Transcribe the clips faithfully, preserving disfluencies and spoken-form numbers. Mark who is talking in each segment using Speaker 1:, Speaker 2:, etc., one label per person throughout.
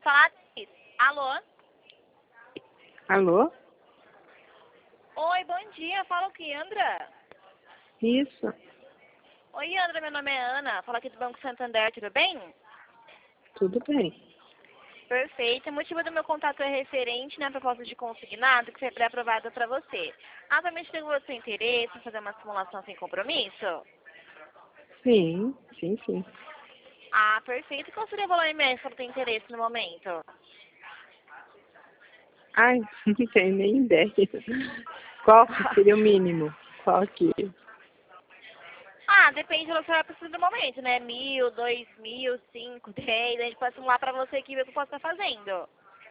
Speaker 1: Falar. Alô?
Speaker 2: Alô?
Speaker 1: Oi, bom dia. Fala o que, Andra?
Speaker 2: Isso.
Speaker 1: Oi, Andra, meu nome é Ana. Fala aqui do Banco Santander, tudo bem?
Speaker 2: Tudo bem.
Speaker 1: Perfeito. O motivo do meu contato é referente na proposta de consignado que foi pré-aprovada para você. Atualmente tem o seu interesse em fazer uma simulação sem compromisso?
Speaker 2: Sim, sim, sim.
Speaker 1: Ah, perfeito. Qual seria o valor imenso para ter interesse no momento?
Speaker 2: Ai, não tenho nem ideia. Qual que seria o mínimo? Qual que?
Speaker 1: Ah, depende do que você vai precisar do momento, né? Mil, dois mil, cinco, dez. A gente pode simular para você aqui ver o que eu posso estar fazendo.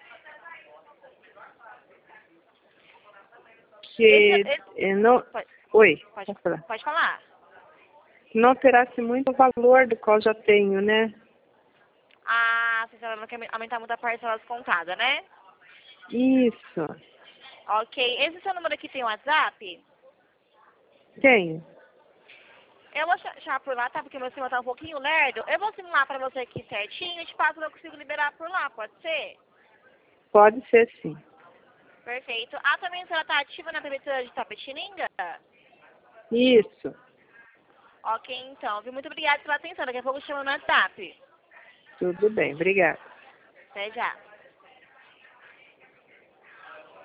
Speaker 1: Esse,
Speaker 2: Que
Speaker 1: esse,
Speaker 2: eh, não...
Speaker 1: pode,
Speaker 2: Oi,
Speaker 1: pode,
Speaker 2: pode falar.
Speaker 1: pode falar.
Speaker 2: Que não alterasse muito o valor do qual já tenho, né?
Speaker 1: Ah, você não quer aumentar muito a parcela descontada, né?
Speaker 2: Isso.
Speaker 1: Ok. Esse seu número aqui tem WhatsApp?
Speaker 2: Tenho.
Speaker 1: Eu vou achar por lá, tá? Porque meu sistema tá um pouquinho lerdo. Eu vou simular pra você aqui certinho e te passo, eu consigo liberar por lá, pode ser?
Speaker 2: Pode ser sim.
Speaker 1: Perfeito. Ah, também a senhora tá ativa na prefeitura de Tapetininga?
Speaker 2: Isso.
Speaker 1: Ok, então. Viu? Muito obrigada pela atenção. Daqui a pouco eu chamo no WhatsApp.
Speaker 2: Tudo bem, obrigada.
Speaker 1: Até já.